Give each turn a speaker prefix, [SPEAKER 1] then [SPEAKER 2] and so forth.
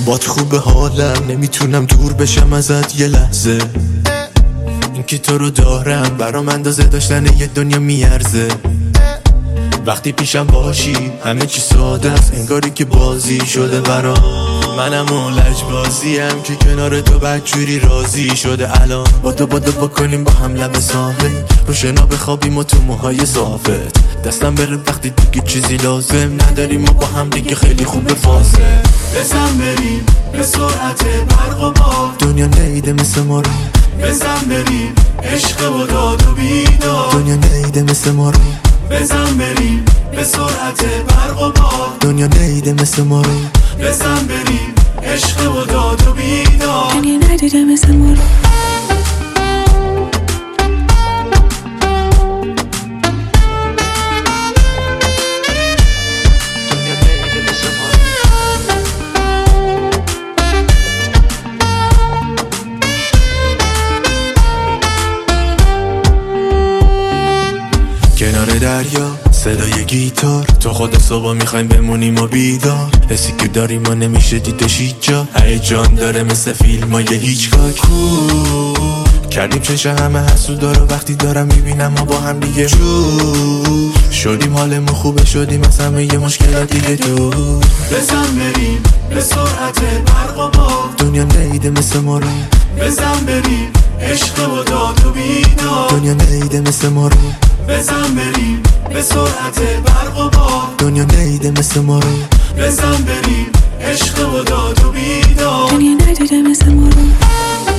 [SPEAKER 1] بات خوب حالم، نمیتونم دور بشم ازت یه لحظه. این که تو رو دارم برام اندازه داشتن یه دنیا میارزه. وقتی پیشم باشی همه چی ساده است، انگاری که بازی شده برام. منم اون لجبازیم که کنار تو بدجوری راضی شده. الان بادو بکنیم با هم لب ساحل، رو شنا بخوابیم و تو موهای صافت دستم بره وقتی دیگه چیزی لازم نداریم و با هم دیگه خیلی خوبه فاصله.
[SPEAKER 2] بزن بریم به سرعت برق و باد،
[SPEAKER 1] دنیا نیده مثل ما رو.
[SPEAKER 2] بزن بریم عشق و داد و بیداد،
[SPEAKER 1] دنیا نیده مثل ما رو.
[SPEAKER 2] بزن بریم به سرعت برق و باد،
[SPEAKER 1] دنیا نیده مثل ما رو.
[SPEAKER 2] بزن بریم عشق و داد و بیداد،
[SPEAKER 3] دنیا ندیده مثل ما رو.
[SPEAKER 1] کنار دریا صدای گیتار، تو خود صبح میخوایم بمونیم و بیدار. حسی که داریم ما نمیشه دیدش هیچ جا، هیجان داره مثل فیلم های هیچکاک. کردیم چشه همه حسودا رو، وقتی دارم میبینم ما با هم دیگه شدیم، حالمون خوبه شدیم از همه یه مشکلات دیگه دور.
[SPEAKER 2] بزن بریم به سرعت برق و باد،
[SPEAKER 1] دنیا نیده مثل ما رو.
[SPEAKER 2] بزن بریم عشق و داد و بیداد،
[SPEAKER 1] دنیا نیده مثل ما رو.
[SPEAKER 2] بزن بریم به سرعت برق و باد،
[SPEAKER 1] دنیا نیده مثل ما رو.
[SPEAKER 2] بزن بریم عشق و داد و بیداد،
[SPEAKER 3] دنیا ندیده مثل ما رو.